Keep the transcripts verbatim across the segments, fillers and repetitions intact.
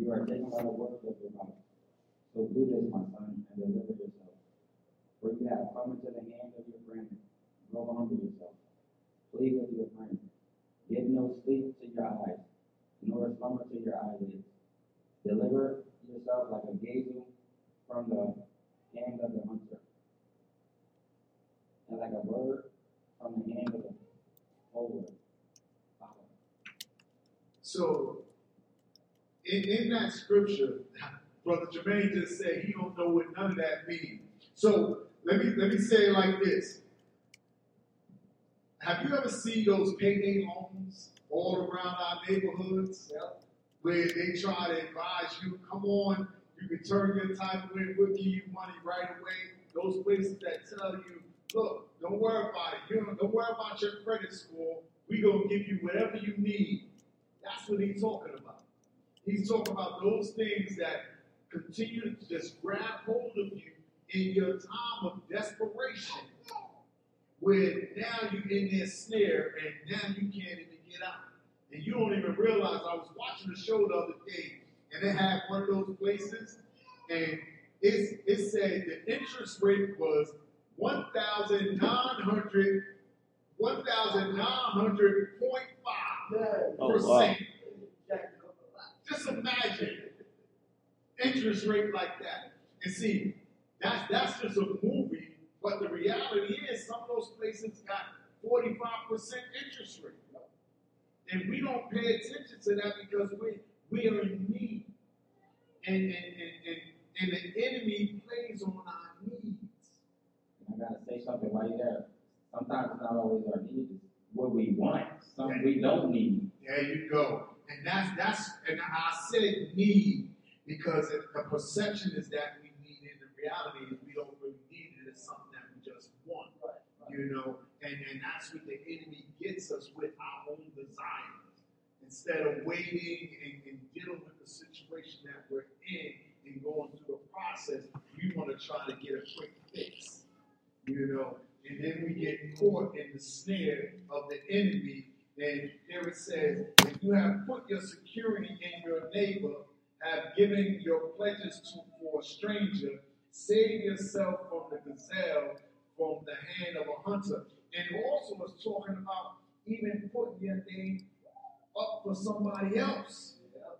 You are taken by the words of your mouth. So do this, my son, and deliver yourself. For you have come into the hand of your friend. Grow humble yourself. Plead with your friend. Give no sleep to your eyes, nor slumber to your eyelids. Deliver yourself like a gazelle from the hand of the hunter, and like a bird from the hand of the holder. So, in, in that scripture, Brother Jermaine just said he don't know what none of that means. So let me let me say it like this. Have you ever seen those payday loans all around our neighborhoods? Yep. Where they try to advise you, come on, you can turn your title in, we'll give you money right away. Those places that tell you, look, don't worry about it. You don't, don't worry about your credit score. We're going to give you whatever you need. That's what he's talking about. He's talking about those things that continue to just grab hold of you in your time of desperation, where now you're in their snare and now you can't even get out. And you don't even realize. I was watching the show the other day, and they had one of those places, and it's, it said the interest rate was one thousand nine hundred, one thousand nine hundred point five percent. Oh, wow. Just imagine interest rate like that. And see, that's that's just a movie, but the reality is some of those places got forty-five percent interest rate. And we don't pay attention to that because we we are in need. And and, and, and, and the enemy plays on our needs. I gotta say something while you're there. Sometimes it's not always our needs, it's what we want. Some Yeah. we don't need. There you go. And that's that's and I said need because it, the perception is that we need it. The reality is we don't really need it. It's something that we just want. Right, right. You know, and, and that's what the enemy gets us with our own desires. Instead of waiting and, and dealing with the situation that we're in and going through the process, we want to try to get a quick fix. You know, and then we get caught in the snare of the enemy. And here it says, if you have put your security in your neighbor, have given your pledges to for a stranger, save yourself from the gazelle, from the hand of a hunter. And it also was talking about even putting your name up for somebody else.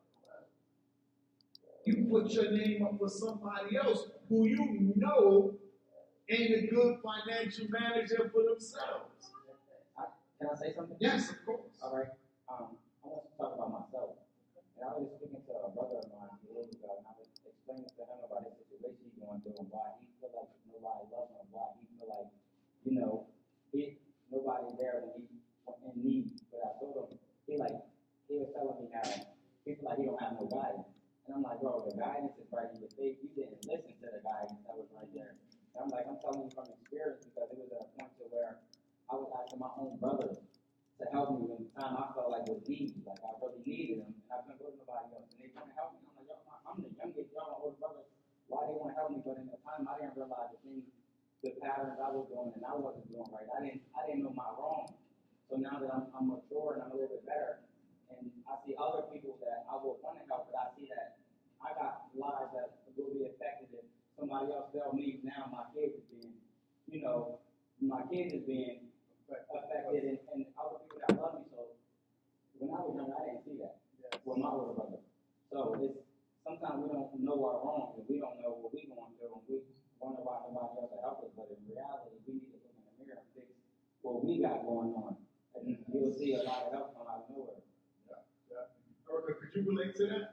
You put your name up for somebody else who you know ain't a good financial manager for themselves. I, can I say something? Yes, of course. All right. Um, I want to talk about myself. And I was speaking to a brother of mine years ago, and I was explaining to him about his situation he's going through and why he feel like nobody loves him, why he feel like, you know, he nobody there when he was in need. But I told him, he like, he was telling me how he feel like he don't have no guidance. And I'm like, bro, the guidance is right in your face. You didn't listen to the guidance that was right there. And I'm like, I'm telling you from experience because it was at a point to where I was asking my own brothers to help me when the time I felt like was needed, like I really needed them, and I couldn't go to nobody else. And they couldn't help me. I'm like, yo, I'm the youngest, y'all my older brother. Why they want to help me? But in the time, I didn't realize the things, the patterns I was doing and I wasn't doing right. I didn't, I didn't know my wrong. So now that I'm, I'm mature and I'm a little bit better, and I see other people that I would want to help, but I see that I got lives that will be affected if somebody else tell me now my kids is being, you know, my kids is being affected, and, and other people that love me. So when I was young, I didn't see that with my older brother. So it's sometimes we don't know our wrongs and we don't know what we're going through, and we wonder why nobody else will help us. But in reality, we need to look in the mirror and fix what we got going on, and you'll see a lot of help come out of nowhere. Yeah, yeah. Erica, could you relate to that?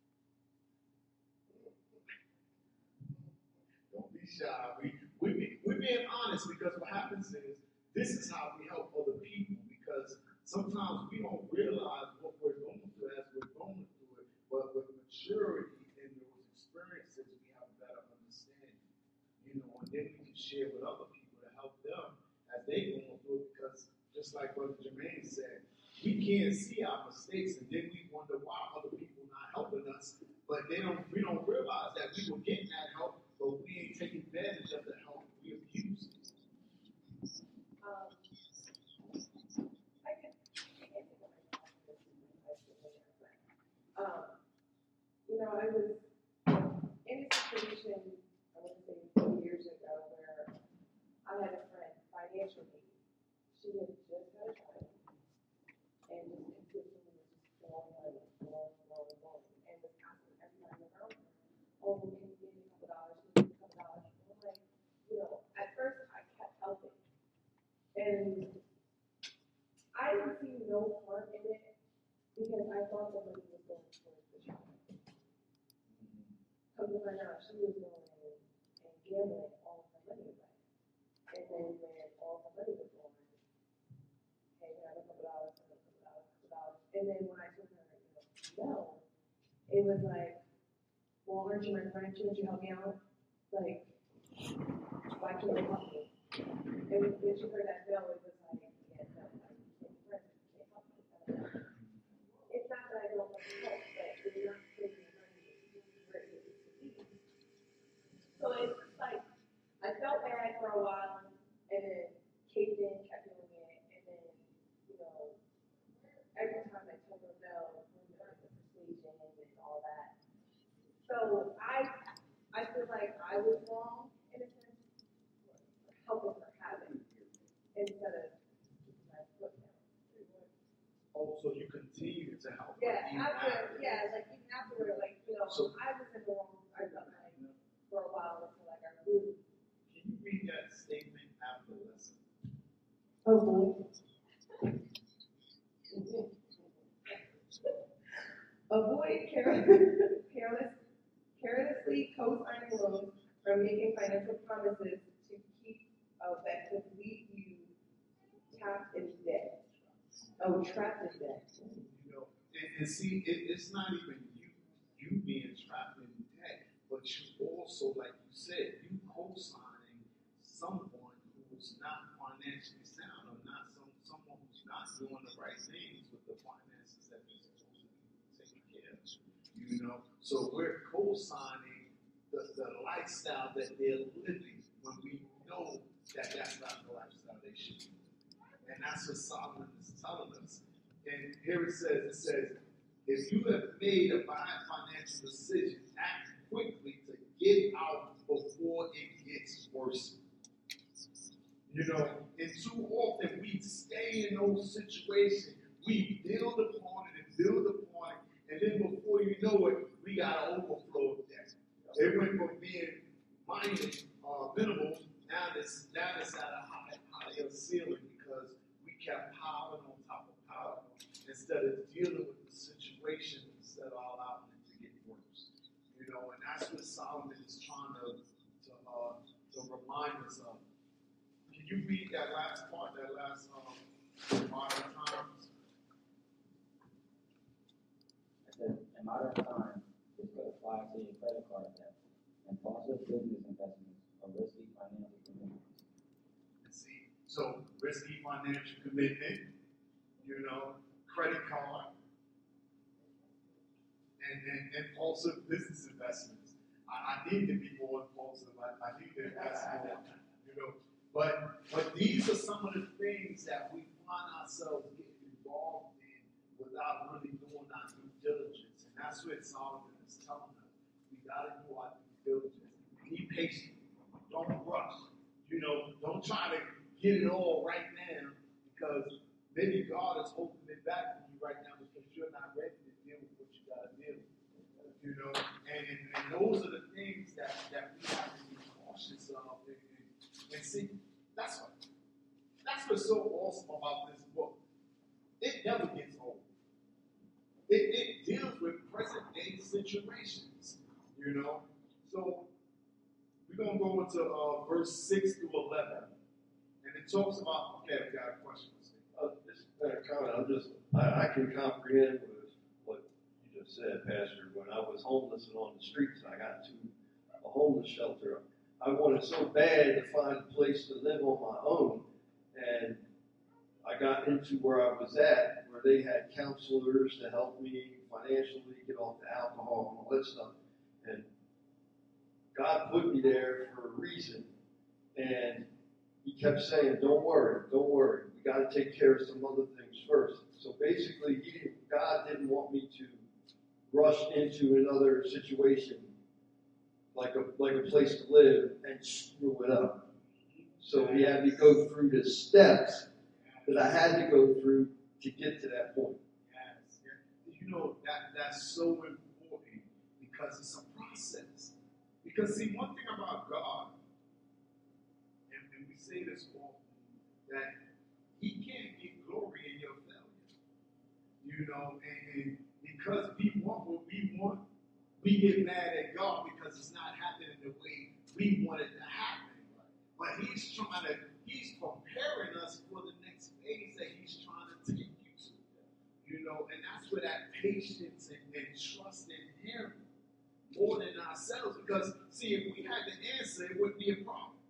Don't be shy. We we be, we're being honest because what happens is this is how we help other people, because sometimes we don't realize what we're going through as we're going through it, but with maturity and those experiences, we have a better understanding, you know, and then we can share with other people to help them as they go through it, because just like Brother Jermaine said, we can't see our mistakes, and then we wonder why other people not helping us, but they don't. We don't realize that we were getting that help, but we ain't taking advantage of the help we abused. Um, I can, um, you you know, I was in a situation, I want to say a few years ago, where I had a friend, financial need. She had just had a child, and just consistently was just throwing money, throwing, throwing, throwing, and was asking everybody around her, oh, can you give me a couple dollars, can you give me a couple dollars? And I'm like, you know, at first I kept helping, and I didn't see no harm in it because I thought the money was going towards the child. Come to find out, she was going and, and gambling all of her money away. And then when all her money was gone, hey, can I have a couple dollars, can I have a couple dollars, a couple dollars. And then when I told her, you know, no, it was like, well, aren't you my friend? Shouldn't you help me out? Like, why can't you help me? And when she heard that no, it was like, yeah, no, I can't be friends, you can't help me. It's not that I don't want to help, but you're not taking the money where it needs to be. So it's just like, I felt bad for a while, and then caved in, kept doing it, and then, you know, every time I told her no, we were at the persuasion and all that. So I, I feel like I was wrong in a sense for helping her have it instead of my foot down. Oh, so you continue to help. Yeah, even after, yeah, like even after, like, you know, So- I was in the wrong, I felt like, for a while until like I really. Can you read that statement after the lesson? Oh, boy. Avoid careless, careless, carelessly co-signing loans or making financial promises to keep, oh, that could leave you trapped in debt. Oh, trapped in debt. You know, and, and see, it, it's not even you, you being trapped in debt, but you also, like you said, you co-signing someone who's not financially sound, or not some someone who's not doing the right things with the finances that they're supposed to be taking care of. You know, so we're co-signing the, the lifestyle that they're living when we know that that's not the lifestyle they should be. And that's what Solomon is telling us. And here it says, it says, if you have made a bad financial decision, act quickly to get out before it gets worse. You know, and too often we stay in those situations, we build upon it and build upon it, and then before you know it, we got an overflow of debt. It went from being minor, uh, minimal, now it's, now it's at a high, higher ceiling because we kept piling on top of piling instead of dealing with the situations that are allowing it to get worse. You know, and that's what Solomon is trying to to, uh, to remind us of. Can you read that last part, that last um, modern times? I said, in modern times, this could apply to your credit card debt, impulsive business investments, or risky financial commitments. See, so risky financial commitment, you know, credit card, and, and impulsive business investments. I, I need to be more impulsive. I, I need to invest more, you know. But but these are some of the things that we find ourselves getting involved in without really doing our due diligence. And that's what Solomon is telling us. We got to do our due diligence. Be patient. Don't rush. You know, don't try to get it all right now because maybe God is holding it back from you right now because you're not ready to deal with what you got to deal with. You know, and, and, and those are the things that, that we have to be cautious of. And, and, and see, that's what that's what's so awesome about this book. It never gets old. It, it deals with present day situations. You know, so we're gonna go into uh, verse six through eleven, and it talks about. Okay, I've got a question. Uh, just a comment. I'm just, I, I can comprehend with what you just said, Pastor. When I was homeless and on the streets, I got to a homeless shelter. I wanted so bad to find a place to live on my own, and I got into where I was at, where they had counselors to help me financially get off the alcohol and all that stuff. And God put me there for a reason, and He kept saying, "Don't worry, don't worry. We got to take care of some other things first." So basically, he didn't, God didn't want me to rush into another situation like a like a place to live and screw it up. So he had to go through the steps that I had to go through to get to that point. Yes. You know, that that's so important because it's a process. Because see, one thing about God, and, and we say this often, that He can't get glory in your failure. You know, and, and because we want what we want, we get mad at God because it's not happening the way we want it to happen. But He's trying to, He's preparing us for the next phase that He's trying to take you to. You know, and that's where that patience and, and trust in Him more than ourselves. Because, see, if we had the answer, it wouldn't be a problem.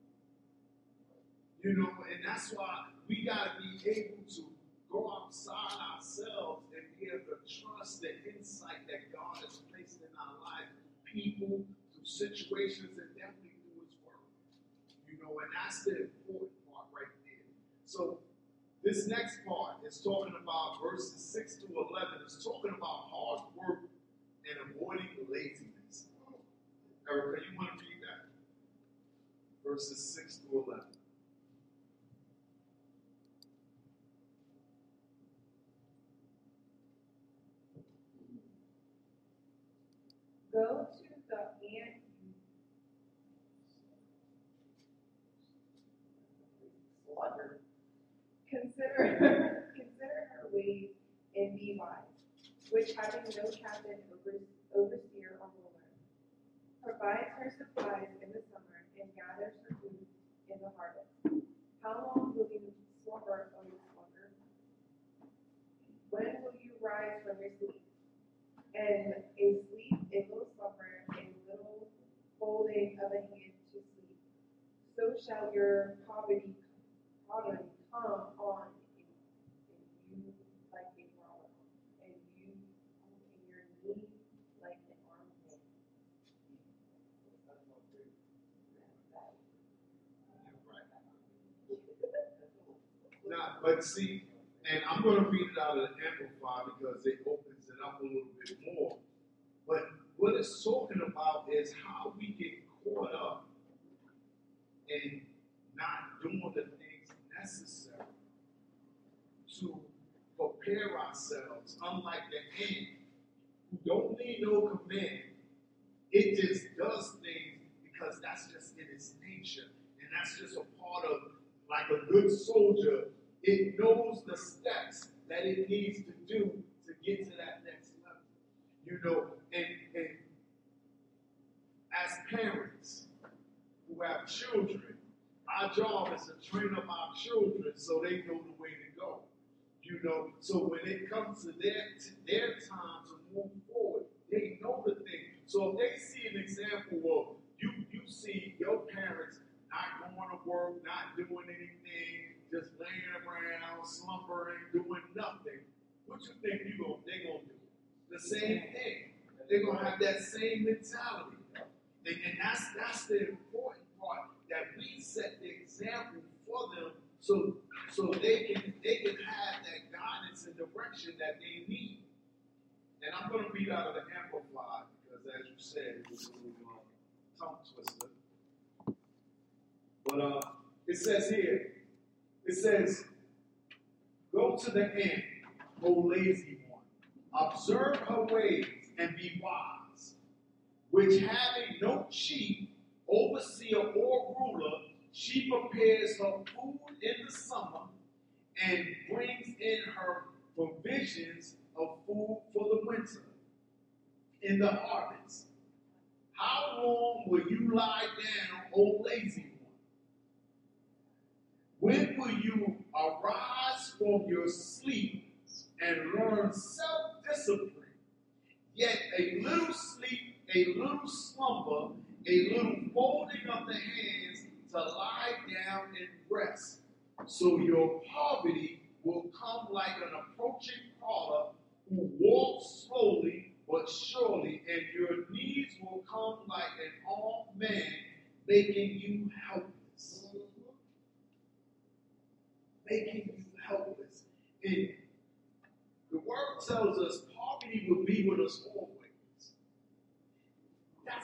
You know, and that's why we got to be able to go outside ourselves and be able to trust the insight that God has placed in our life, people, through situations, and definitely through His Word. You know, and that's the important part right there. So, this next part is talking about verses six to eleven. It's talking about hard work and avoiding laziness. Erica, you want to read that? Verses six to eleven. Go to the ant. Slugger. Consider, consider her ways and be wise, which having no captain, over, overseer, or ruler, provides her supplies in the summer and gathers her food in the harvest. How long will you slumber, O slugger? When will you rise from your sleep? And a sleep, a little slumber, a little folding of a hand to sleep. So shall your poverty, poverty come on in, in you like a robber, and you in your need like an armed man. Now, but see, and I'm going to read it out of the Amplified because it opens it up a little bit more. But what it's talking about is how we get caught up in not doing the things necessary to prepare ourselves, unlike the ant, who don't need no command. It just does things because that's just in its nature. And that's just a part of, like a good soldier, it knows the steps that it needs to do to get to that next level. You know, and, and as parents who have children, our job is to train up our children so they know the way to go. You know, so when it comes to their, to their time to move forward, they know the thing. So if they see an example of you, you see your parents not going to work, not doing anything, just laying around, slumbering, doing nothing, what you think you gonna, they going to do? The same thing. They're going to have that same mentality. And, and that's, that's the important part, that we set the example for them so, so they can they can have that guidance and direction that they need. And I'm going to read out of the Amplified because, as you said, it was a little uh, tongue twister. But uh, it says here, it says, go to the ant, O lazy one. Observe her ways and be wise, which having no chief, overseer, or ruler, she prepares her food in the summer and brings in her provisions of food for the winter in the harvest. How long will you lie down, O lazy one? When will you arise from your sleep and learn self-discipline? Yet a little sleep, a little slumber, a little folding of the hands to lie down and rest. So your poverty will come like an approaching caller who walks slowly but surely, and your needs will come like an armed man, making you helpless. Making you helpless. And the word tells us poverty will be with us all.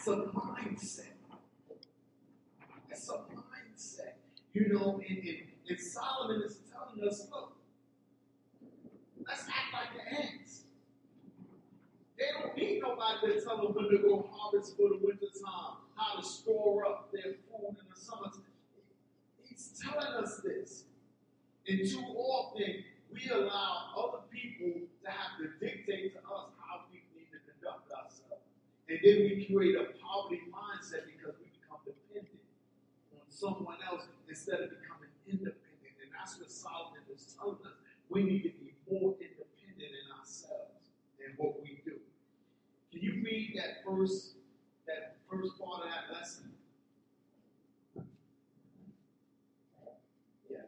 That's a mindset. That's a mindset. You know, and, and, and Solomon is telling us, look, let's act like the ants. They don't need nobody to tell them when to go harvest for the winter time, how to store up their food in the summertime. He's telling us this. And too often, we allow other people to have to dictate to us how we need to conduct ourselves. And then we create a poverty mindset because we become dependent on someone else instead of becoming independent. And that's what Solomon is telling us. We need to be more independent in ourselves than what we do. Can you read that first, that first part of that lesson? Yes.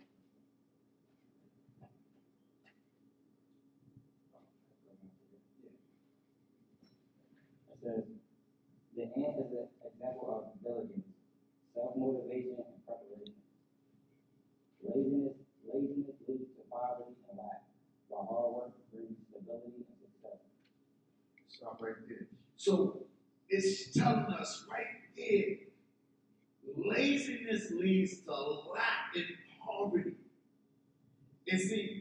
It says, the ant is an example of diligence, self-motivation, and preparation. Laziness, laziness leads to poverty and lack, while hard work brings stability and success. Stop right there. So it's telling us right there, laziness leads to lack and poverty. And see,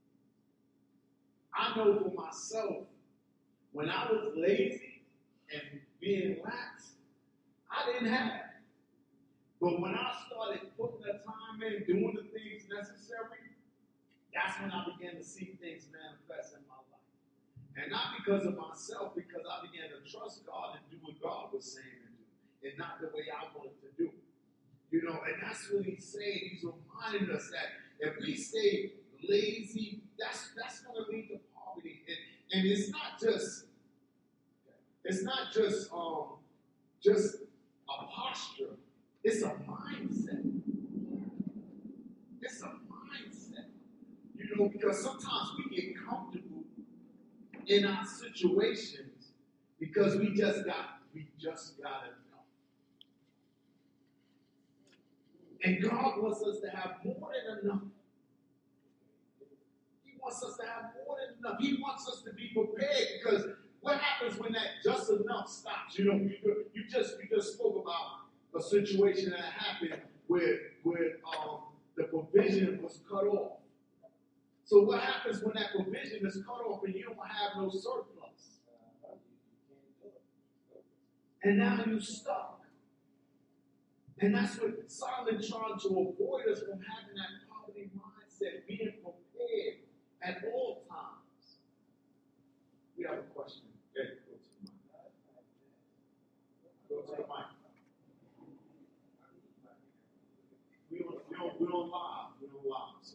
I know for myself, when I was lazy and being lax, I didn't have it. But when I started putting the time in, doing the things necessary, that's when I began to see things manifest in my life. And not because of myself, because I began to trust God and do what God was saying to do, and not the way I wanted to do. You know, and that's what he's saying. He's reminding us that if we stay lazy, that's that's going to lead to poverty. And, and it's not just, it's not just um just a posture. It's a mindset. It's a mindset. You know, because sometimes we get comfortable in our situations because we just got we just got enough. And God wants us to have more than enough. He wants us to have more than enough. He wants us to be prepared because what happens when that just enough stops? You know, you, you just you just spoke about a situation that happened where where um, the provision was cut off. So what happens when that provision is cut off and you don't have no surplus? And now you're stuck. And that's what Solomon trying to avoid us from having that poverty mindset, being prepared at all times. We have a question. Okay, go to the mic. Go to the mic. We don't, we don't, we don't lie. We don't lie. So,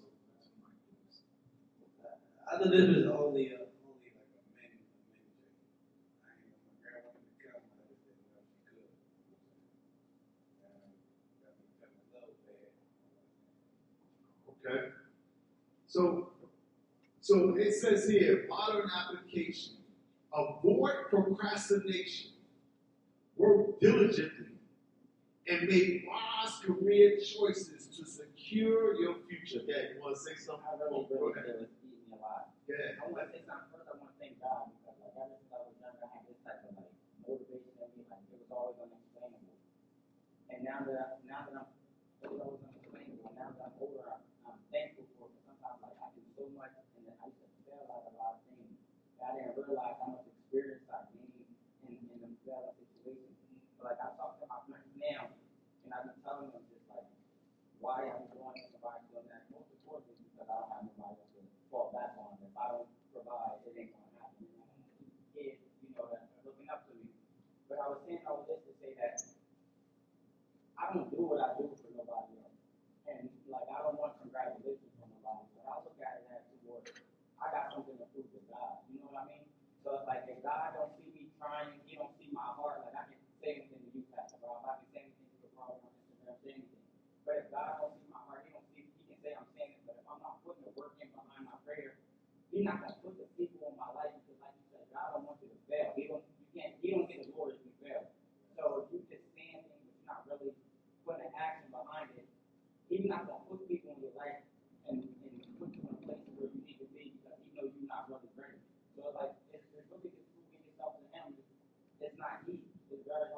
I know this was only a, only like a mini, a mini thing. I ain't know my grandma used to come, I just didn't know she could. And got me feeling a little bad. okay. So, so it says here, modern application. Avoid procrastination. Work diligently and make wise career choices to secure your future. Yeah, you want to say something? I really, Go really ahead. feel it's eating me alive. Yeah. I want to say something first. I want to thank God because, like, ever since I was younger, I had this type of like motivation in me. Like, it was always unexplainable. And now that I, now that I'm, it was always unexplainable. Now that I'm older, I'm, I'm thankful for it. But sometimes, like, I do so much, and then I used to fail at a lot of things. I didn't realize how much experience I gained in in them failing situations. But like, I talk to my friends now, and I be telling them just like why I'm doing this and why I'm doing that. Most importantly, because I don't have nobody else to fall back on. If I don't provide, it ain't gonna happen. And I have kids, you know, that are looking up to me. But I was saying all this to say that I don't do what I do for nobody else. And like, I don't want congratulations from nobody, but I look at it as towards I got something to prove to God. You know what I mean? So it's like if God don't see me trying, He don't see my heart. Like I can say anything to you, Pastor Rob. I can say anything to the Rob on Instagram, say anything. But if God don't see my heart, He don't see. He can say I'm saying it, but if I'm not putting the work in behind my prayer, He's not gonna put the people in my life because, like you said, God don't want you to fail. He don't. You can't. He don't get the glory if you fail. So if you just saying things, but you're not really putting an action behind it, He's not gonna put people in your life and, and put you in a place where you need to be because He knows you're not really ready. So like, it's, it's really just proving yourself to Him. It's, it's not easy. It's very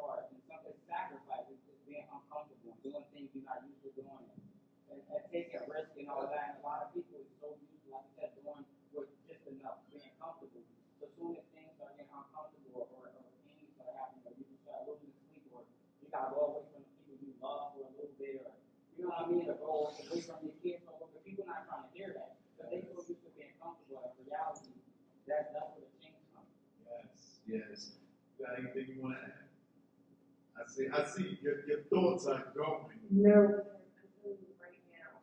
gotta go away from the people you love for a little bit, or you know what I mean, or go away from your kids for a little bit. People not trying to hear that. Because they so used to being comfortable. In reality, that's that's where the change comes. Yes, yes. You got anything you want to add? I see, I see your, your thoughts are going. No, because I'm telling you right now,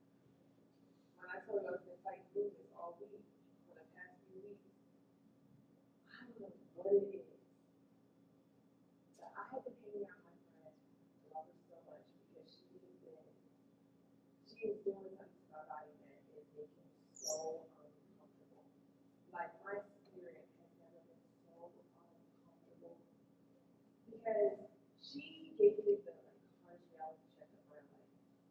when I told you I was going to fight through this all week, for the past few weeks, I don't know what it is. But I have been hanging out with my friend. I love her so much because she has been, she is doing something to my body that is making me so uncomfortable. Like my spirit has never been so uncomfortable because she gave me the like harsh reality check of my life.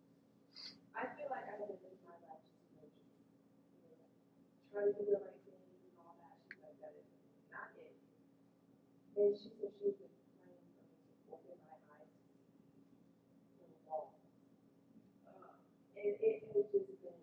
I feel like I have been living my life just to make it, you know, trying to do the right thing and all that. She's like, that is not it. And she said she's been praying for me to open my eyes to the wall. Uh, and it has just been,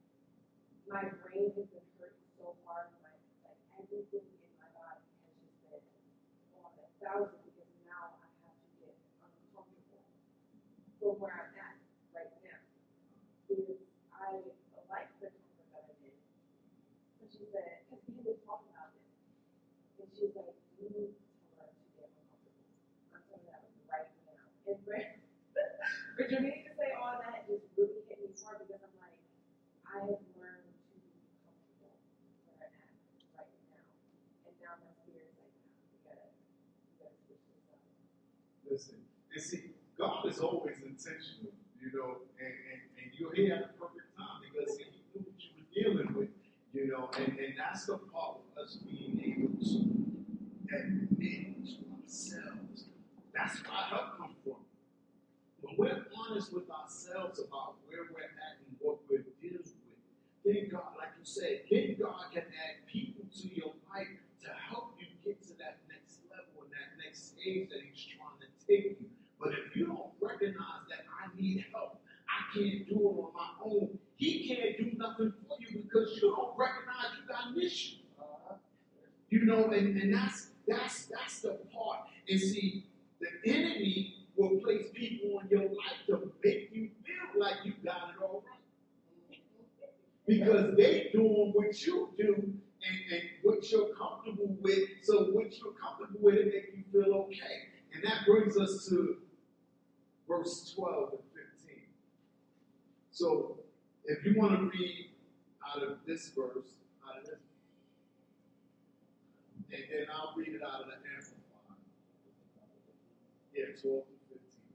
my brain has been hurting so hard. My like everything in my body has just been on a thousand because now I have to get uncomfortable from where I'm at right now. Because I like the comfort that I'm in. But she said, because we had been talking about this. And she's like, you need to learn to get uncomfortable. I'm telling you that right now. And for, for Jermaine to say all that just really hit me hard because I'm like, I have learned to be comfortable where I'm at right now. And now my spirit's like, nah, we gotta, we gotta switch this up. Listen, and see, God is always intentional, you know, and, and, and you're here at the perfect time because see, He knew what you were dealing with, you know, and, and that's the part of us being able to admit to ourselves. That's where our help comes from. When we're honest with ourselves about where we're at and what we're dealing with, then God, like you said, then God can add people to your life to help you get to that next level and that next stage that He's trying to take you. But if you don't recognize that I need help, I can't do it on my own, He can't do nothing for you because you don't recognize you got an issue. You know, and, and that's that's that's the part. And see, the enemy will place people in your life to make you feel like you got it all right. Because they doing what you do and, and what you're comfortable with. So what you're comfortable with, it make you feel okay. And that brings us to verse twelve and fifteen. So if you want to read out of this verse, out of this, and then I'll read it out of the Amplified. Yeah, twelve and fifteen.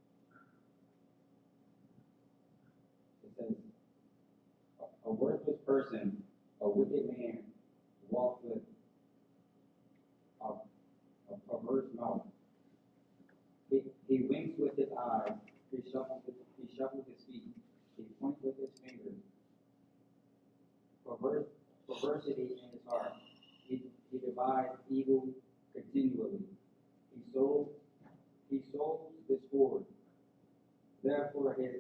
It says, a, a worthless person, a wicked man, walks with a, a perverse mouth. He, he winks with his eyes, he shuffles his, he shuffles his feet, he points with his fingers. Perverse, perversity in his heart. He, he divides evil continually. He sows, he sows discord. Therefore, his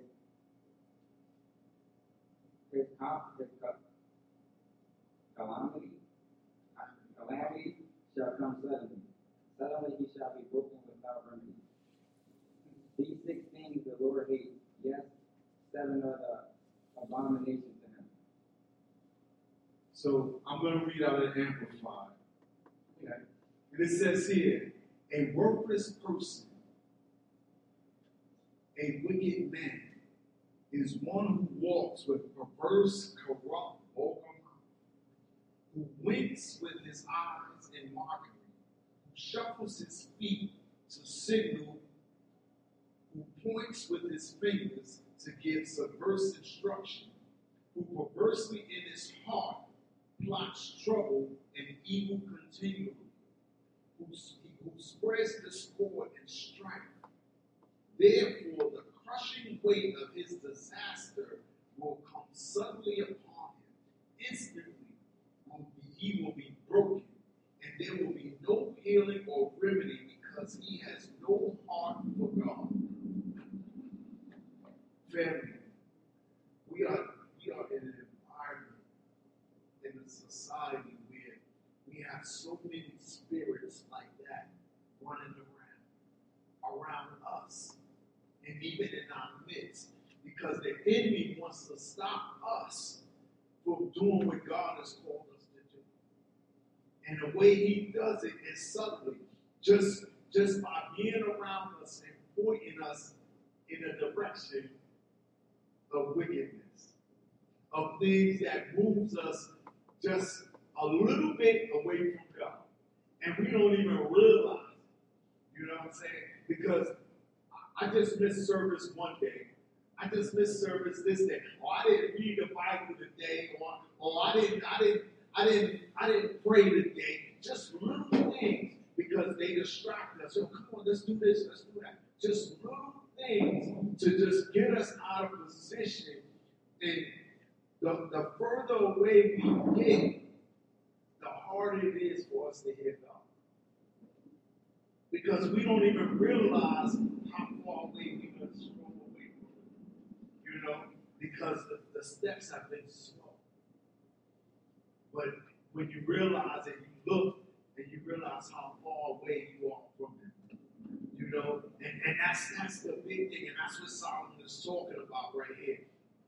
his, his calamity, calamity shall come suddenly. Suddenly he shall be broken without remedy. These six things the Lord hates. Yes, seven are the abominations to him. So I'm going to read out an Amplified. Okay? And it says here, a worthless person, a wicked man, is one who walks with perverse, corrupt, vulgar mouth, who winks with his eyes in mockery, who shuffles his feet to signal, who points with his fingers to give subversive instruction, who perversely in his heart plots trouble and evil continually, who, who spreads discord and strife. Therefore, the crushing weight of his disaster will come suddenly upon him. Instantly, will be, he will be broken, and there will be no healing or remedy because he has no heart for God. Family, we are, we are in an environment, in a society where we have so many spirits like that running around. around us and even in our midst, because the enemy wants to stop us from doing what God has called us to do. And the way he does it is subtly, just, just by being around us and pointing us in a direction of wickedness, of things that moves us just a little bit away from God. And we don't even realize it. You know what I'm saying? Because I just missed service one day. I just missed service this day. Or I didn't read the Bible today. Or, or I didn't, I didn't, I didn't, I didn't pray today. Just little things because they distract us. Oh, come on, let's do this, let's do that. Just little things to just get us out of position. And the, the further away we get, the harder it is for us to hear God. Because we don't even realize how far away we've been thrown away from it. You know, because the, the steps have been slow. But when you realize it, you look and you realize how far away you are from it. You know, and, and that's that's the big thing, and that's what Solomon is talking about right here.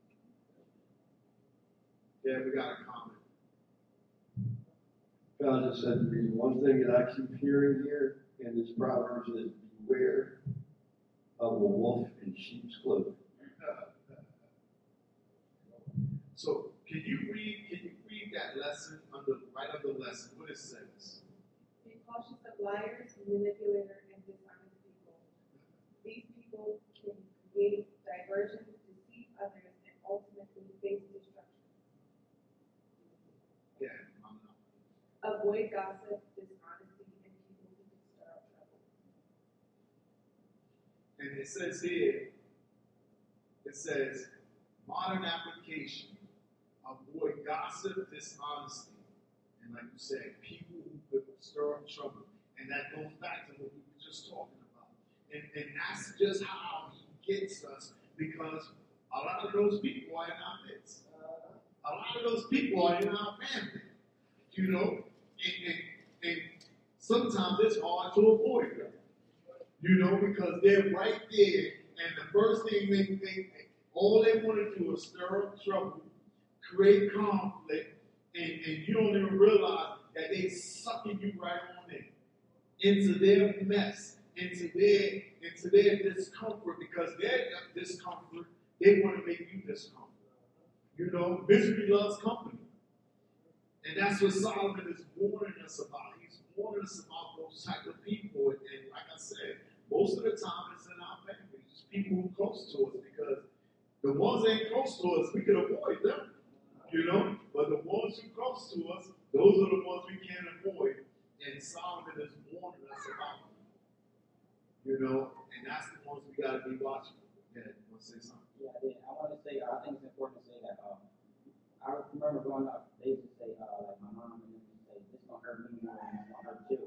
Yeah, we got a comment. God just said to me, one thing that I keep hearing here in this Proverbs is beware of a wolf in sheep's clothing. So can you read can you read that lesson under right under lesson, what it says? Be cautious of liars, manipulator, and dishonest people. These people can create diversions, deceive others, and ultimately face destruction. Yeah, I'm not. Avoid gossip, dishonesty, and people who can stir up trouble. And it says here, it says, modern application, avoid gossip, dishonesty, and like you said, people who could stir up trouble. And that goes back to what we were just talking about. And, and that's just how he gets us, because a lot of those people are in our midst. A lot of those people are in our family, you know, and, and, and sometimes it's hard to avoid them, you know, because they're right there, and the first thing they think, all they want to do is stir up trouble, create conflict, and, and you don't even realize that they're sucking you right on in, into their mess, into their, into their discomfort, because their discomfort, they want to make you discomfort. You know, misery loves company. And that's what Solomon is warning us about. He's warning us about those type of people. And, and like I said, most of the time it's in our families. It's people who are close to us, because the ones that ain't close to us, we can avoid them. You know? But the ones who are close to us, those are the ones we can't avoid. And Solomon is warning us about them. You know? And that's the ones we got to be watching. Yeah, you want to say something? Yeah, I did. I want to say, uh, I think it's important to say that, um, I remember growing up, they used to say, uh, like my mom and them used to say, this gonna hurt me more than it's gonna hurt you.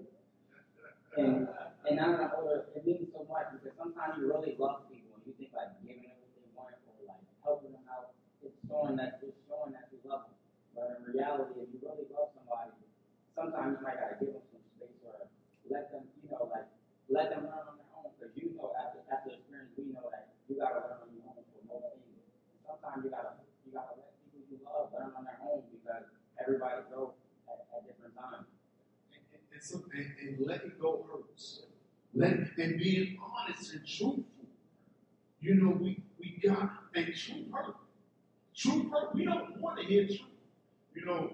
And, and now that I'm older, it means so much, because sometimes you really love people and you think like giving them what they want or like helping them out, it's showing that, it's showing that you love them. But in reality, if you really love somebody, sometimes you might gotta give them some space or let them, you know, like, let them learn on their own, because you know, after, after experience, we know that you gotta learn on your own for most things. And sometimes you gotta, you gotta let people you love learn on their own, because everybody grows at, at different times. And, and, and, so, and, and letting go hurts. Let, and being honest and truthful. You know, we, we got, and truth hurt. Truth hurt. We don't want to hear truth. You know,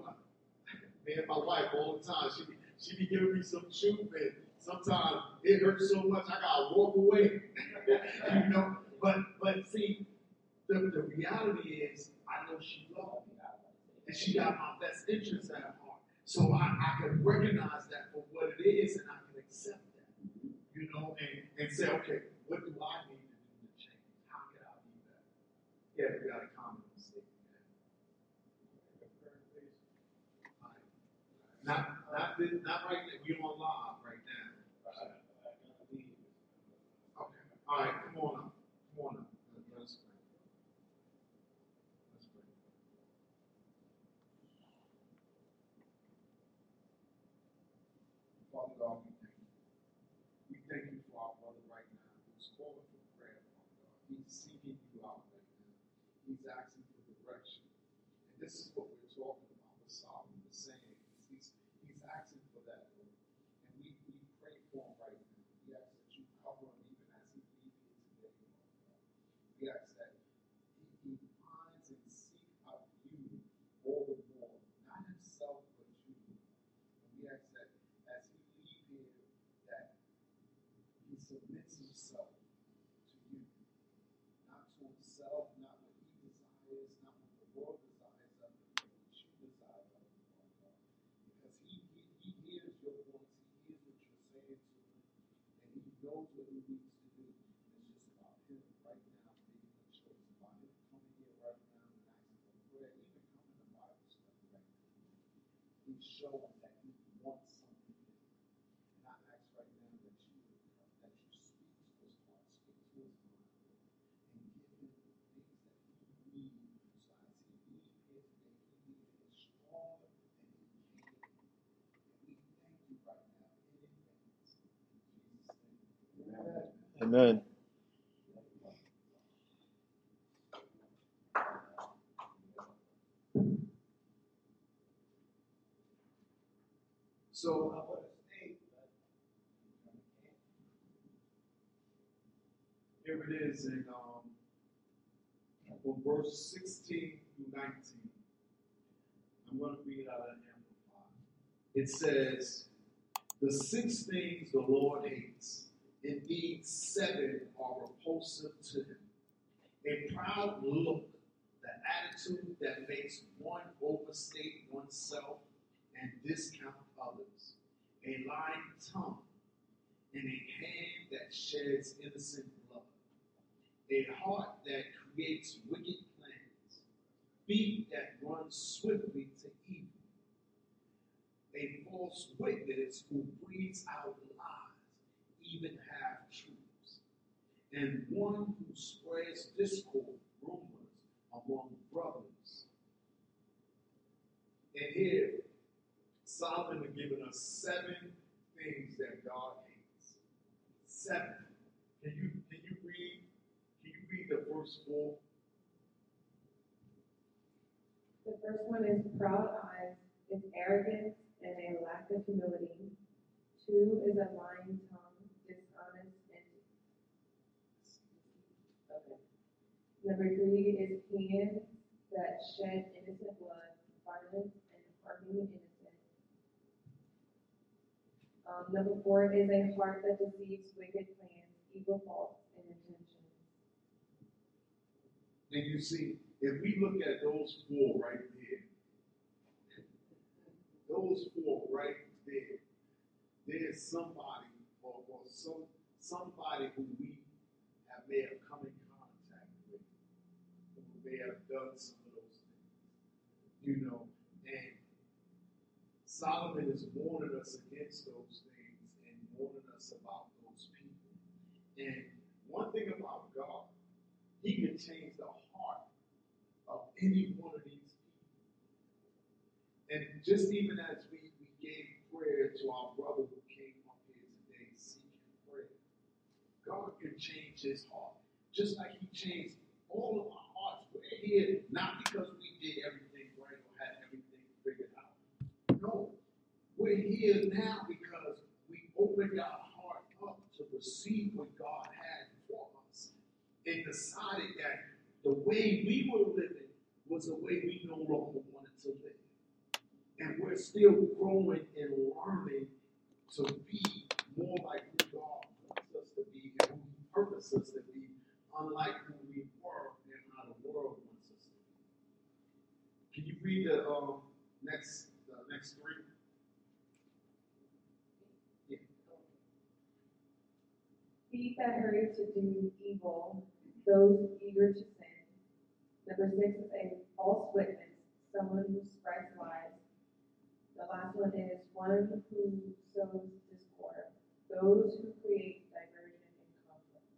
me and my wife all the time, she be, she be giving me some truth, and sometimes it hurts so much I gotta walk away. You know, but but see, the, the reality is, I know she loves me, and she got my best interests at heart. So I, I can recognize that for what it is, and I can accept that. You know, and, and say, okay, what do I need to do to change? How can I be better? Yeah, we got a comment on stage. Not, not, this, not right now. We on live right now. Okay. All right. Come on up. Come on up. Let's pray. Let's pray. Father God, we thank you. We thank you for our brother right now. calling for prayer, Lord God. He's seeking you out right now. He's asking for direction. And this is what we're talking about, what Solomon is saying. He's, he's asking for that, Lord. And we, we pray for him right now. We ask that you cover him even as he leaves here today, Lord God. We ask that he, he finds and seeks out you all the more, not himself, but you. And we ask that as he leaves here, that he submits himself to you, not to himself, not what he desires, not what the world desires of him, but what you desire of him, Lord God. Because he, he, he hears your voice, he hears what you're saying to him, and he knows what he needs to do. And it's just about him right now making a choice, about him coming here right now and asking for prayer, even coming to Bible study right now. He's showing that he wants something different. And I ask right now that you would come, that you speak to his heart, speak to his mind, Lord, and give him the things that he needs. So as he leaves here today, he leaves here stronger than he came. And we thank you right now in advance. In Jesus' name. Amen. So I want to state that here it is in um, from verse sixteen through nineteen. I'm going to read out of Amplified. It says, "The six things the Lord hates, indeed seven are repulsive to him. A proud look, the attitude that makes one overstate oneself and discount others, a lying tongue, and a hand that sheds innocent blood, a heart that creates wicked plans, feet that run swiftly to evil, a false witness who breathes out lies, even half-truths, and one who spreads discord, rumors among brothers." And here, Solomon has given us seven things that God hates. Seven. Can you can you read? Can you read the first four? The first one is proud eyes, is arrogance and a lack of humility. Two is a lying tongue, dishonest and okay. Number three is hands that shed innocent blood, violence and harming the innocent. Um, number four is a heart that deceives, wicked plans, evil thoughts and intentions. And you see, if we look at those four right there, those four right there, there's somebody or, or some somebody who we have may have come in contact with, who may have done some of those things. You know, and Solomon is warning us against those things and warning us about those people. And one thing about God, he can change the heart of any one of these people. And just even as we, we gave prayer to our brother who came up here today seeking prayer, God can change his heart. Just like he changed all of our hearts. We're here not because we did everything right or had everything figured out. No. We're here now because we opened our heart up to receive what God had for us and decided that the way we were living was the way we no longer wanted to live. And we're still growing and learning to be more like who God wants us to be and who He purposed us to be, unlike who we were and how the world wants us to be. Can you read the um, next the next three? Yeah. Feet that hurry to do evil, those eager to sin. Number six is a false witness, someone who spreads lies. The last one is one who sows discord, those who create diversion and conflict.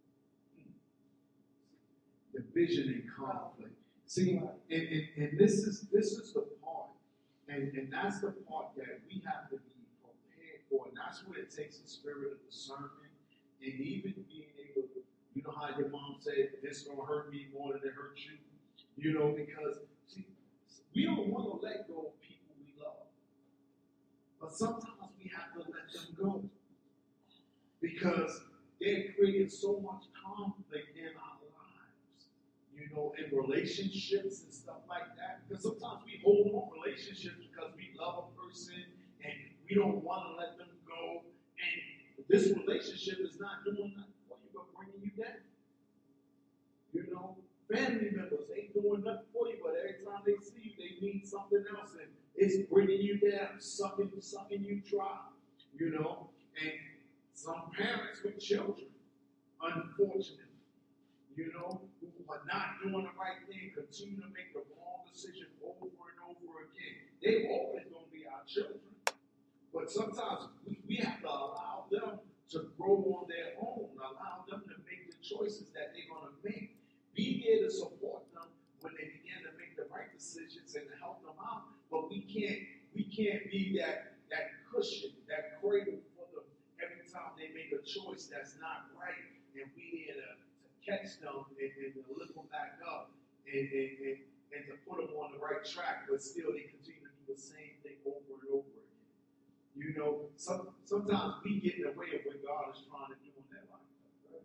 Division and conflict. See, and, and, and this is this is the part, and, and that's the part that we have to be prepared for, and that's what it takes the spirit of discernment, and even being able to, you You know how your mom said, this gonna hurt me more than it hurts you? You know, because, see, we don't want to let go of people we love. But sometimes we have to let them go. Because they created so much conflict in our lives. You know, in relationships and stuff like that. Because sometimes we hold on relationships because we love a person and we don't want to let them go. And this relationship is not doing nothing for you but bringing you down. You know, family members ain't doing nothing for you, but every time they see you, they need something else, and it's bringing you down, sucking, sucking you dry. You know, and some parents with children, unfortunately, you know, who are not doing the right thing, continue to make the wrong decision over and over again. They always gonna be our children. But sometimes we, we have to allow them to grow on their own, allow them to make the choices that they're going to make. Be there to support them when they begin to make the right decisions and to help them out. But we can't we can't be that, that cushion, that cradle for them every time they make a choice that's not right. And we there to, to catch them and, and to lift them back up and, and, and, and to put them on the right track, but still they continue to do the same thing over and over again. You know, some, sometimes we get in the way of what God is trying to do in their life.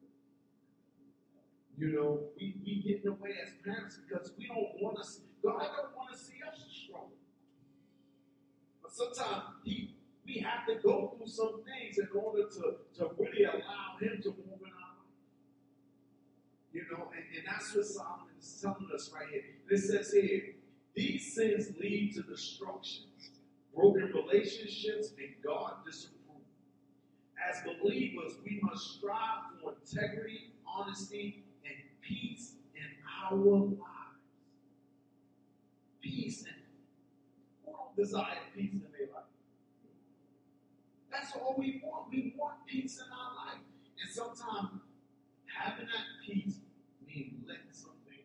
You know, we, we get in the way as parents because we don't want to see, God don't want to see us struggle. But sometimes he, we have to go through some things in order to, to really allow him to move in our life. You know, and, and that's what Solomon is telling us right here. It says here, these sins lead to destruction. Broken relationships and God disapproval. As believers, we must strive for integrity, honesty, and peace in our lives. Peace. And who don't desire peace in their life? That's all we want. We want peace in our life. And sometimes having that peace means letting some things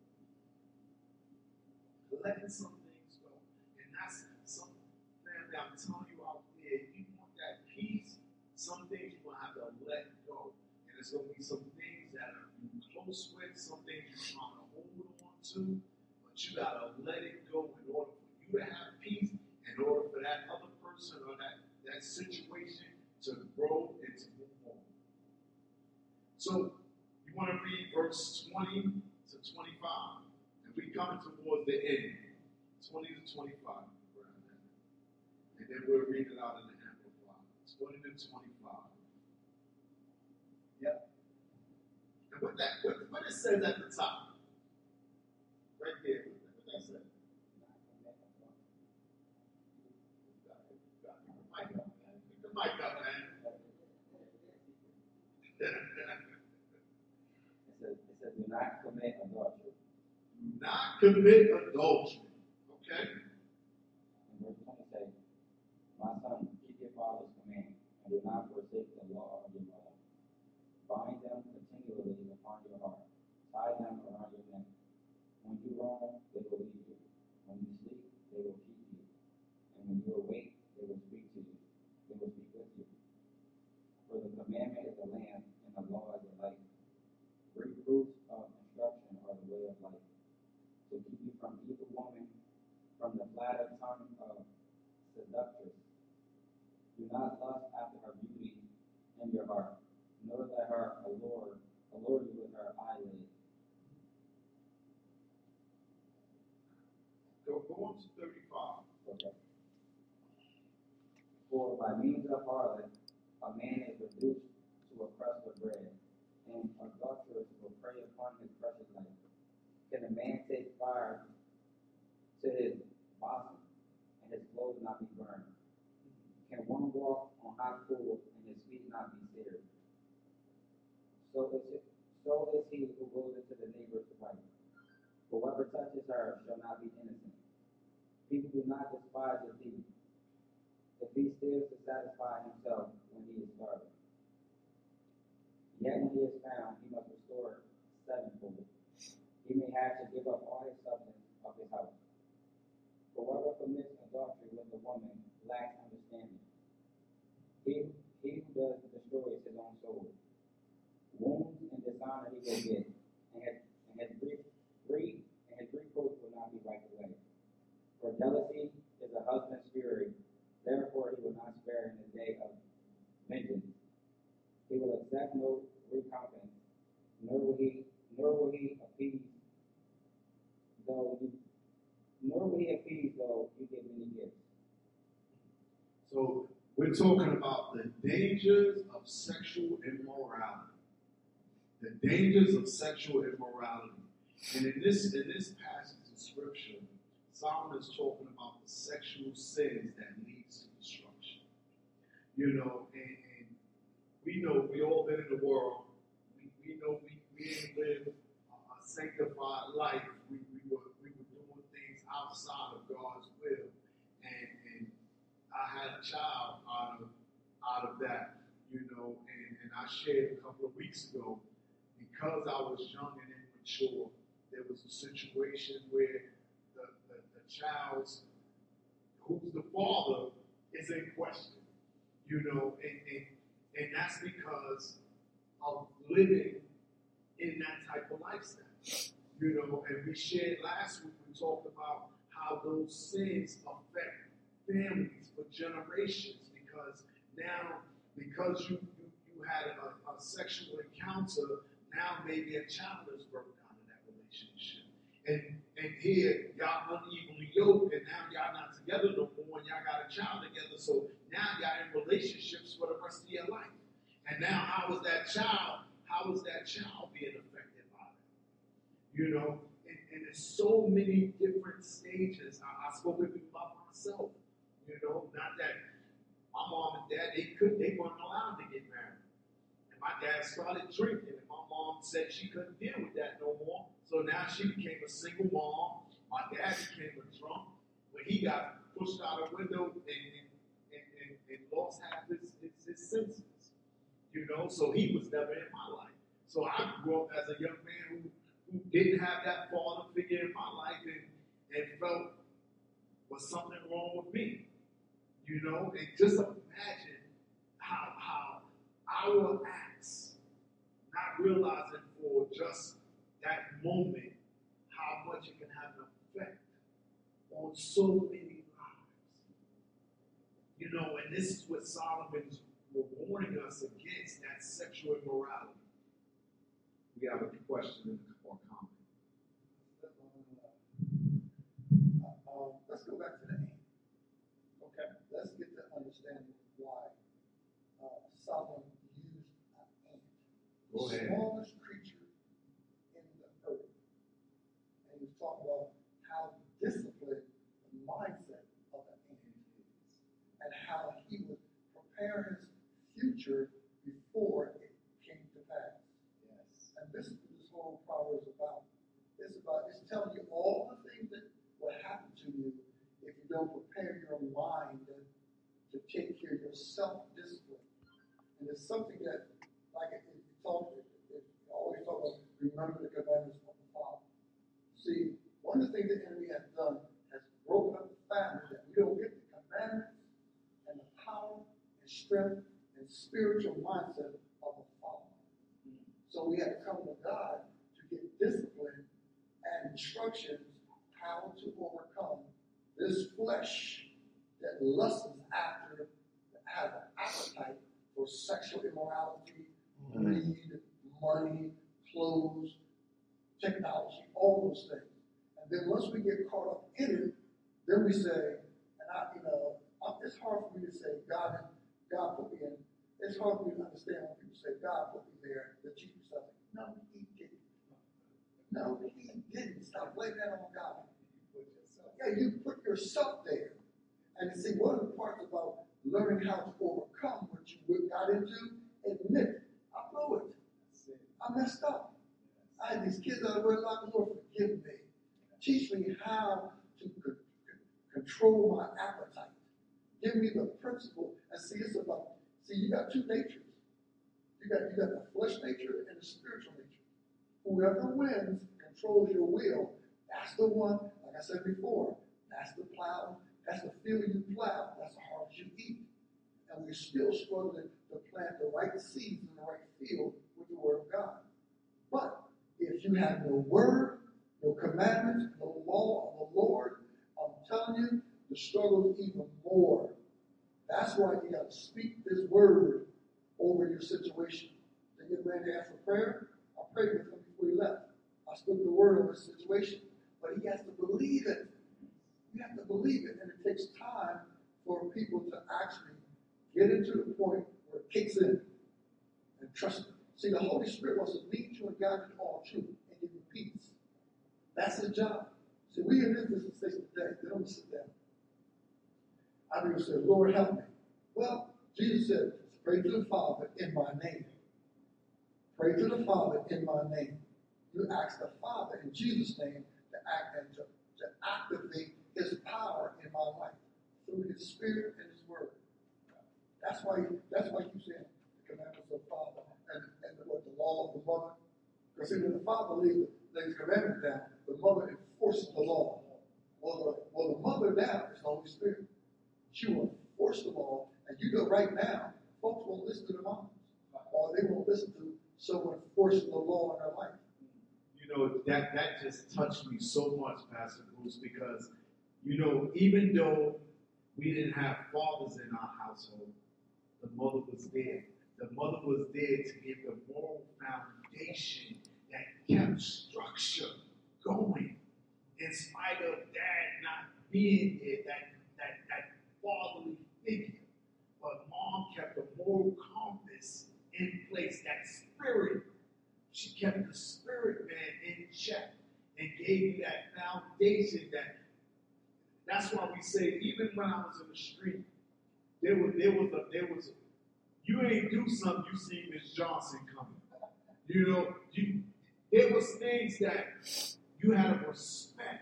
go. Letting some things go. And that's some family, I'm telling you out there, if you want that peace, some things you're going to have to let go. And there's going to be some things that are you close with, some things you're trying to hold on to, but you got to let it go in order for you to have peace, in order for that other person or that, that situation to grow and to move on. So, you want to read verse twenty to twenty-five, and we're coming towards the end, twenty to twenty-five. And then we'll read it out in the Amplified. twenty to twenty-five. Yep. And what that, what, what it says at the top, right there, what that says? Pick the mic up, man. Pick the mic up, man. It says, it says, do not commit adultery. Do not commit adultery. Okay? And verse twenty says, my son, keep your father's command, and do not forsake the law of your mother. Bind them continually upon your heart. Tie them around your neck. When you roam, they will lead you. When you sleep, they will keep you. And when you awake, they will speak to you. They will speak with you. For the commandment is a lamp, and the law is a light. Reproofs of instruction are the way of life. To keep you from evil woman, from the flattered tongue of seductress. Do not lust after her beauty in your heart, nor let her allure, allure you with her eyelids. Go, go on to thirty-five. Okay. For by means of harlot, a man is reduced to a crust of bread, and adulterers will prey upon his precious life. Can a man take fire to his bosom, and his clothes not be burned? Can one walk on hot coals, and his feet not be seared? So is it, so is he who goes into the neighbor's wife. Whoever touches her shall not be innocent. People do not despise a thief, if he steals to satisfy himself when he is starving. Yet when he is found, he must restore sevenfold. He may have to give up all his substance of his house. Whoever commits adultery with a woman lacks understanding. He, he who does destroys his own soul. Wounds and dishonor will get, and his, and his grief, grief, and his reproach will not be wiped away. For jealousy is a husband's fury, therefore he will not spare in the day of vengeance. He will accept no recompense, nor will he, nor will he appease, though you, nor will he appease though you give many gifts. So we're talking about the dangers of sexual immorality. The dangers of sexual immorality. And in this in this passage of scripture, Solomon is talking about the sexual sins that leads to destruction. You know, and, and we know we all been in the world. We, we know we, we didn't live a sanctified life. We, we were we were doing things outside of God's will. And, and I had a child out of out of that, you know, and, and I shared a couple of weeks ago, because I was young and immature, there was a situation where the, the, the child's, who's the father, is in question, you know, and, and, and that's because of living in that type of lifestyle, you know, and we shared last week, we talked about how those sins affect families for generations, because now, because you, you, you had a, a sexual encounter, now maybe a child is birthed out of that relationship. And and here, y'all unevenly yoked, and now y'all not together no more, and y'all got a child together, so now y'all in relationships for the rest of your life. And now how is that child, how is that child being affected by that? You know, and, and there's so many different stages. I, I spoke with you about myself, you know, not that my mom and dad, they could, they weren't allowed to get married. And my dad started drinking, and my mom said she couldn't deal with that no more. So now she became a single mom. My dad became a drunk. When he got pushed out a window and, and, and, and, and lost half his, his, his senses. You know, so he was never in my life. So I grew up as a young man who, who didn't have that father figure in my life and, and felt was something wrong with me. You know, and just imagine how how our acts, not realizing for just that moment how much it can have an effect on so many lives. You know, and this is what Solomon is warning us against, that sexual immorality. We have a question or comment. Uh, let's go back to the end. Okay. Let's get to understanding why uh, Solomon used an ant, Go the ahead. smallest creature in the earth. And he was talking about how disciplined the mindset of an ant is, and how he would prepare his future before it came to pass. Yes. And this is what this whole proverb is about. It's about it's telling you all the things that will happen to you if you don't prepare your mind to take care of your self-discipline. And it's something that, like it, it, talk, it, it always talk about, remember the commandments of the Father. See, one of the things the enemy has done has broken up the family, that we don't get the commandments and the power and strength and spiritual mindset of a Father. So we have to come to God to get discipline and instructions how to overcome this flesh that lusts after, has an appetite for sexual immorality, greed, money, clothes, technology, all those things. And then once we get caught up in it, then we say, and I, you know, it's hard for me to say, God, God put me in. It's hard for me to understand when people say, God put me there to teach me something. No, he didn't. No, he didn't. Stop blaming that on God. Yeah, you put yourself there. And you see, one of the parts about learning how to overcome what you got into, admit, I blew it. I messed up. I had these kids out of wedlock. Lord, forgive me. Teach me how to c- c- control my appetite. Give me the principle. And see, it's about, see, you got two natures. You got, you got the flesh nature and the spiritual nature. Whoever wins controls your will. That's the one, like I said before, that's the plow, that's the field you plow, that's the harvest you eat. And we're still struggling to plant the right seeds in the right field with the Word of God. But If you have no word, no commandments, no law of the Lord, I'm telling you, the struggle is even more. That's why you got to speak this word over your situation. They get ready to ask for prayer. I prayed with him before he left. I spoke the word over his situation. But he has to believe it. You have to believe it. And it takes time for people to actually get into the point where it kicks in and trust it. See, the Holy Spirit wants to lead you and guide you to all truth and give you peace. That's his job. See, we in this dispensation today, they don't sit down. I mean, say, Lord, help me. Well, Jesus said, pray to the Father in my name. Pray to the Father in my name. You ask the Father in Jesus' name to act and to, to activate his power in my life through his Spirit and his word. That's why that's why you say the commandments of the Father and, and the, what, the law of the mother. Because see, when the Father lays, lays commandments down, the mother enforces the law. Well, the, well, the mother now is the Holy Spirit. She will enforce the law, and you know right now, folks won't listen to the moms, or they won't listen to someone enforcing the law in their life. You know, that, that just touched me so much, Pastor Bruce, because, you know, even though we didn't have fathers in our household, the mother was there. The mother was there to give the moral foundation that kept structure going. In spite of dad not being there, that, that, that fatherly figure. But mom kept the moral compass in place, that spirit. She kept the spirit man in check and gave you that foundation. That that's why we say, even when I was in the street, there was there was a there was a, you ain't do something, you see Miss Johnson coming. You know, you there was things that you had a respect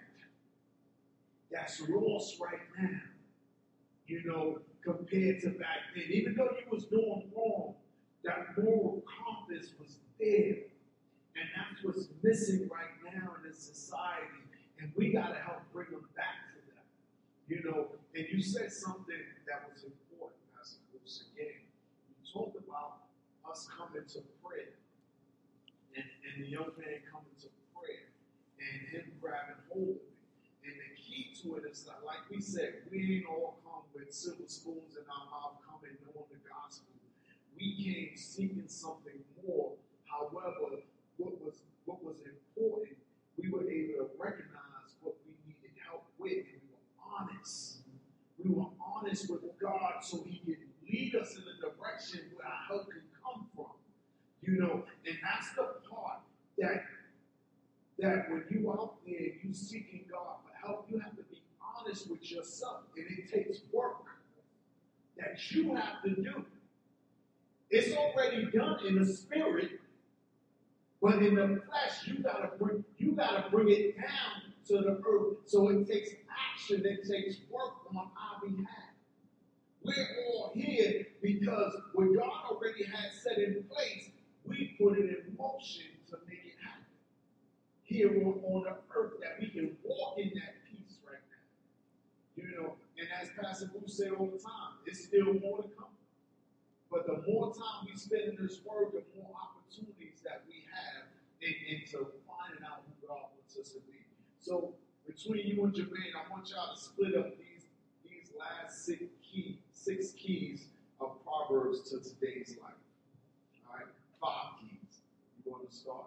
that's lost right now. You know, compared to back then. Even though you was doing wrong, that moral compass was there. And that's what's missing right now in this society. And we got to help bring them back to that. You know, and you said something that was important, Pastor Bruce, again. You talked about us coming to prayer. And, and the young man coming to prayer. And him grabbing hold of it. And the key to it is that, like we said, we ain't all come with silver spoons in our mouth coming knowing the gospel. We came seeking something more. However, what was what was important, we were able to recognize what we needed help with, and we were honest. We were honest with God so he could lead us in the direction where our help can come from. You know, and that's the part that that when you out there, you seeking God for help, you have to be honest with yourself. And it takes work that you have to do. It's already done in the spirit, but in the flesh, you gotta bring you gotta bring it down to the earth. So it takes action, it takes work on our behalf. We're all here because what God already had set in place, we put it in motion to make it happen. Here on, on the earth, that we can walk in that peace right now. You know, and as Pastor Bruce said all the time, it's still more to come. But the more time we spend in this word, the more opportunities that we have in, into finding out who God wants us to be. So between you and Jermaine, I want y'all to split up these these last six key six keys of Proverbs to today's life. All right, five keys. You want to start?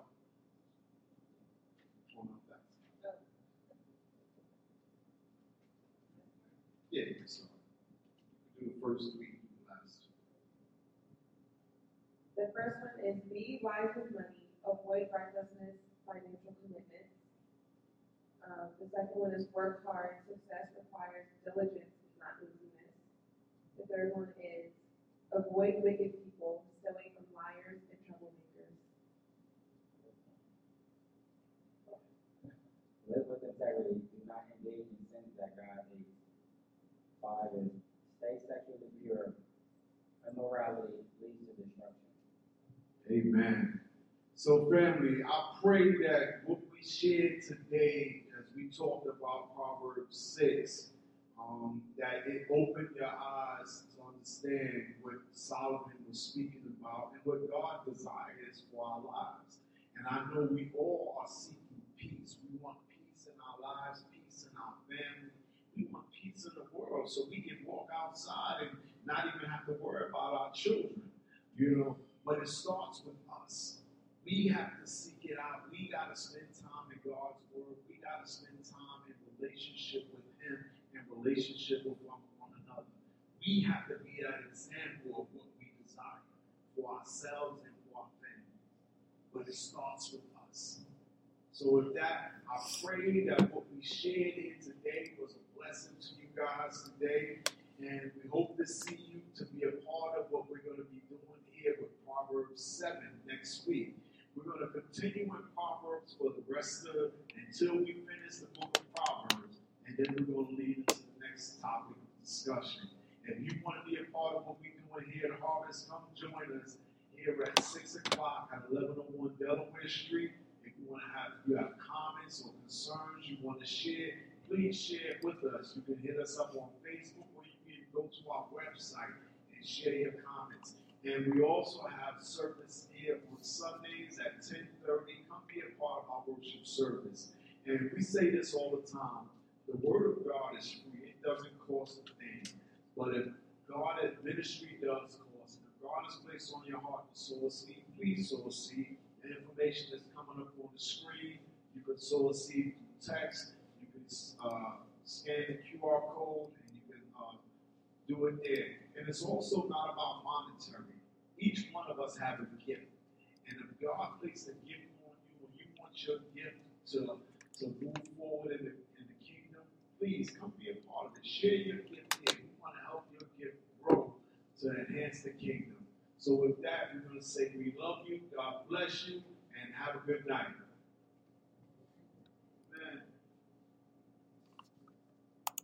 Yeah, you can start. You can do the first three, the last two. The first one is be wise with money, avoid recklessness, financial commitments. Um, the second one is work hard. Success requires diligence, not laziness. The third one is avoid wicked people, stay away from liars and troublemakers. Live with integrity. Do not engage in sins that God hates. Five is stay sexually pure. Immorality leads to destruction. Amen. So, family, I pray that what we shared today, as we talked about Proverbs six, um, that it opened your eyes to understand what Solomon was speaking about and what God desires for our lives. And And I know we all are seeking peace. We want peace in our lives, peace in our family. We want peace in the world so we can walk outside and not even have to worry about our children. You know, but it starts with us. We have to seek it out. We got to spend time in God's word. We got to spend time in relationship with Him and relationship with one, one another. We have to be that example of what we desire for ourselves and for our family. But it starts with us. So with that, I pray that what we shared here today was a blessing to you guys today. And we hope to see you to be a part of what we're going to be doing here with Proverbs seven next week. We're going to continue with Proverbs for the rest of, until we finish the book of Proverbs. And then we're going to lead into the next topic of discussion. If you want to be a part of what we're doing here at Harvest, come join us here at six o'clock at eleven oh one Delaware Street. If you want to have, if you have comments or concerns you want to share, please share it with us. You can hit us up on Facebook or you can go to our website and share your comments. And we also have service here on Sundays at ten thirty. Come be a part of our worship service. And we say this all the time. The Word of God is free. It doesn't cost a thing. But if God, if ministry does cost, if God has placed on your heart to sow a seed, please sow a seed. The information is coming up on the screen. You can sow a seed through text. You can uh, scan the Q R code and you can uh, do it there. And it's also not about monetary. Each one of us have a gift. And if God placed a gift on you or you want your gift to, to move forward in the, in the kingdom, please come be a part of it. Share your gift here. We want to help your gift grow to enhance the kingdom. So with that, we're going to say we love you, God bless you, and have a good night.